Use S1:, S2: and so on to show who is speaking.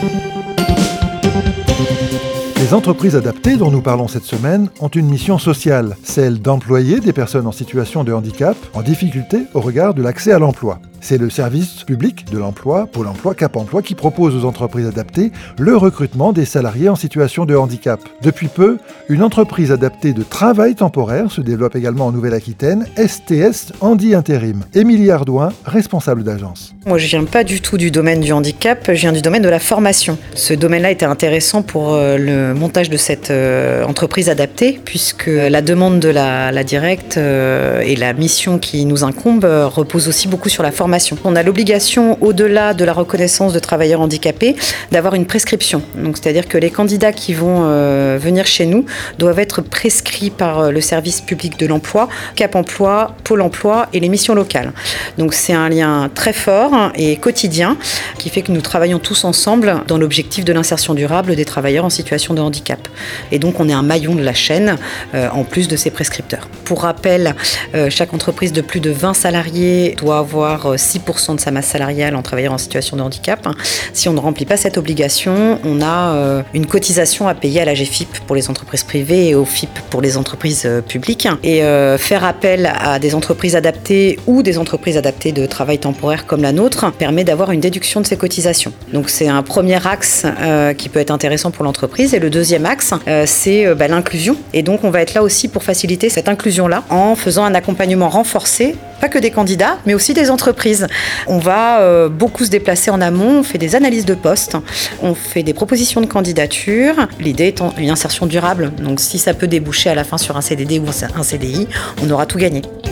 S1: Les entreprises adaptées dont nous parlons cette semaine ont une mission sociale, celle d'employer des personnes en situation de handicap, en difficulté au regard de l'accès à l'emploi. C'est le service public de l'emploi, Pôle emploi, Cap emploi, qui propose aux entreprises adaptées le recrutement des salariés en situation de handicap. Depuis peu, une entreprise adaptée de travail temporaire se développe également en Nouvelle-Aquitaine, STS Handi Intérim. Émilie Ardouin, responsable d'agence.
S2: Moi, je viens pas du tout du domaine du handicap, je viens du domaine de la formation. Ce domaine-là était intéressant pour le montage de cette entreprise adaptée, puisque la demande de la directe et la mission qui nous incombe repose aussi beaucoup sur la formation. On a l'obligation, au-delà de la reconnaissance de travailleurs handicapés, d'avoir une prescription. Donc, c'est-à-dire que les candidats qui vont venir chez nous doivent être prescrits par le service public de l'emploi, Cap emploi, Pôle emploi et les missions locales. Donc c'est un lien très fort et quotidien qui fait que nous travaillons tous ensemble dans l'objectif de l'insertion durable des travailleurs en situation de handicap. Et donc on est un maillon de la chaîne en plus de ces prescripteurs. Pour rappel, chaque entreprise de plus de 20 salariés doit avoir 6% de sa masse salariale en travailleurs en situation de handicap. Si on ne remplit pas cette obligation, on a une cotisation à payer à la GFIP pour les entreprises privées et au FIP pour les entreprises publiques. Et faire appel à des entreprises adaptées ou des entreprises adaptées de travail temporaire comme la nôtre permet d'avoir une déduction de ces cotisations. Donc c'est un premier axe qui peut être intéressant pour l'entreprise. Et le deuxième axe, c'est l'inclusion. Et donc on va être là aussi pour faciliter cette inclusion-là en faisant un accompagnement renforcé, pas que des candidats, mais aussi des entreprises. On va beaucoup se déplacer en amont, on fait des analyses de poste, on fait des propositions de candidature. L'idée étant une insertion durable, donc si ça peut déboucher à la fin sur un CDD ou un CDI, on aura tout gagné.